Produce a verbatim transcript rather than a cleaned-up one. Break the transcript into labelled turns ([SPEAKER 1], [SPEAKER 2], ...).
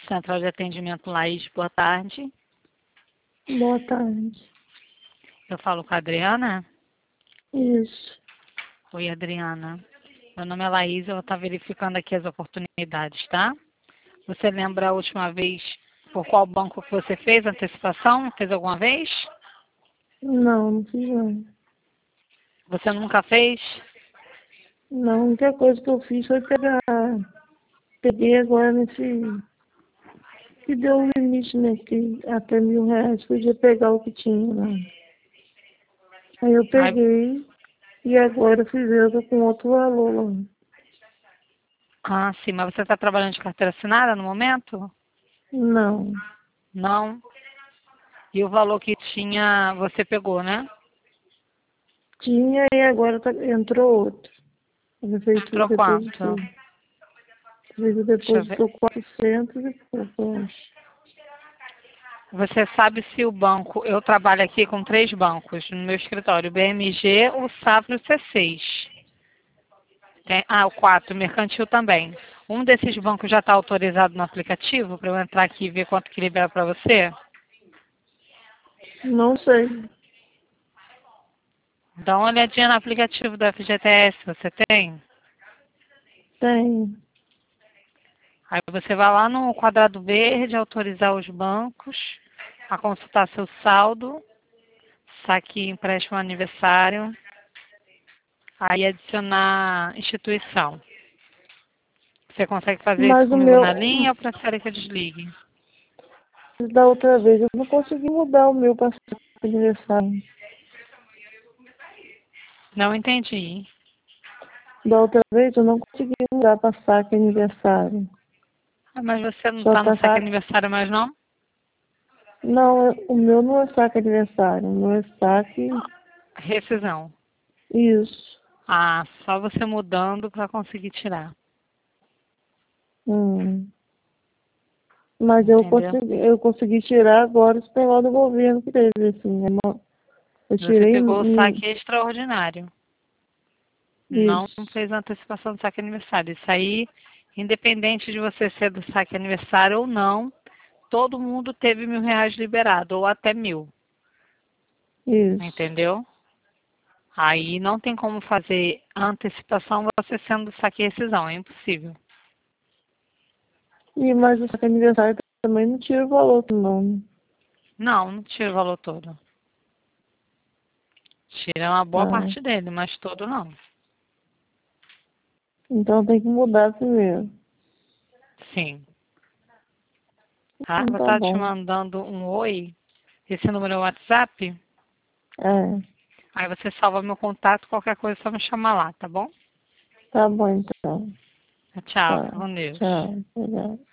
[SPEAKER 1] Central de Atendimento Laís, boa tarde.
[SPEAKER 2] Boa tarde.
[SPEAKER 1] Eu falo com a Adriana?
[SPEAKER 2] Isso.
[SPEAKER 1] Oi, Adriana. Meu nome é Laís, eu vou estar verificando aqui as oportunidades, tá? Você lembra a última vez por qual banco que você fez a antecipação? Fez alguma vez?
[SPEAKER 2] Não, não fiz não.
[SPEAKER 1] Você nunca fez?
[SPEAKER 2] Não, a única coisa que eu fiz foi pegar. Peguei agora nesse. Que deu um limite, né? Que até mil reais podia pegar o que tinha lá. Aí eu
[SPEAKER 1] Ai,
[SPEAKER 2] peguei e agora eu fui ver, eu tô com outro valor lá.
[SPEAKER 1] ah, sim, mas você está trabalhando de carteira assinada no momento?
[SPEAKER 2] Não.
[SPEAKER 1] Não. E o valor que tinha, você pegou, né?
[SPEAKER 2] Tinha e agora tá, entrou outro. Eu fiz o
[SPEAKER 1] Entrou
[SPEAKER 2] depósito.
[SPEAKER 1] quanto?
[SPEAKER 2] Fiz o
[SPEAKER 1] Deixa eu ver.
[SPEAKER 2] depósito quatrocentos e pouco, eu acho.
[SPEAKER 1] Você sabe se o banco, eu trabalho aqui com três bancos no meu escritório, o B M G, o Safra e o C seis. Tem, ah, o quatro, o Mercantil também. Um desses bancos já está autorizado no aplicativo para eu entrar aqui e ver quanto que libera para você?
[SPEAKER 2] Não sei.
[SPEAKER 1] Dá uma olhadinha no aplicativo do F G T S, você tem?
[SPEAKER 2] Tem.
[SPEAKER 1] Aí você vai lá no quadrado verde, autorizar os bancos, a consultar seu saldo, saque empréstimo aniversário, aí adicionar instituição. Você consegue fazer isso
[SPEAKER 2] Mas o
[SPEAKER 1] comigo
[SPEAKER 2] meu.
[SPEAKER 1] na linha ou prefere que eu desligue?
[SPEAKER 2] Da outra vez eu não consegui mudar o meu para aniversário.
[SPEAKER 1] Não entendi.
[SPEAKER 2] Da outra vez eu não consegui mudar para saque aniversário.
[SPEAKER 1] Ah, mas você não
[SPEAKER 2] Só
[SPEAKER 1] está no
[SPEAKER 2] tá
[SPEAKER 1] saque
[SPEAKER 2] saque.
[SPEAKER 1] aniversário mais não?
[SPEAKER 2] Não, o meu não é saque aniversário. O meu é saque.
[SPEAKER 1] Rescisão.
[SPEAKER 2] Isso.
[SPEAKER 1] Ah, só você mudando para conseguir tirar.
[SPEAKER 2] Hum. Mas eu
[SPEAKER 1] Entendeu?
[SPEAKER 2] consegui, eu consegui tirar agora esse negócio do governo que teve, assim. Eu não- eu
[SPEAKER 1] Você
[SPEAKER 2] tirei
[SPEAKER 1] pegou o
[SPEAKER 2] em-
[SPEAKER 1] saque extraordinário. Não
[SPEAKER 2] isso.
[SPEAKER 1] fez antecipação do saque aniversário. Isso aí, independente de você ser do saque aniversário ou não, todo mundo teve mil reais liberado, ou até mil.
[SPEAKER 2] Isso.
[SPEAKER 1] Entendeu? Aí não tem como fazer a antecipação você sendo saque e rescisão, é impossível.
[SPEAKER 2] E mas o saque aniversário também não tira o valor, não.
[SPEAKER 1] Não, não tira o valor todo. Tira uma boa
[SPEAKER 2] Ah,
[SPEAKER 1] parte dele, mas todo não.
[SPEAKER 2] então tem que mudar primeiro.
[SPEAKER 1] Sim. Tá?
[SPEAKER 2] Então
[SPEAKER 1] Vou
[SPEAKER 2] tá
[SPEAKER 1] estar te
[SPEAKER 2] bom.
[SPEAKER 1] mandando um oi. Esse número é o WhatsApp.
[SPEAKER 2] É.
[SPEAKER 1] Aí você salva meu contato, qualquer coisa é só me chamar lá, tá bom?
[SPEAKER 2] Tá bom, então.
[SPEAKER 1] Tchau,
[SPEAKER 2] Tá.
[SPEAKER 1] fica com Deus.
[SPEAKER 2] Tchau. Obrigada.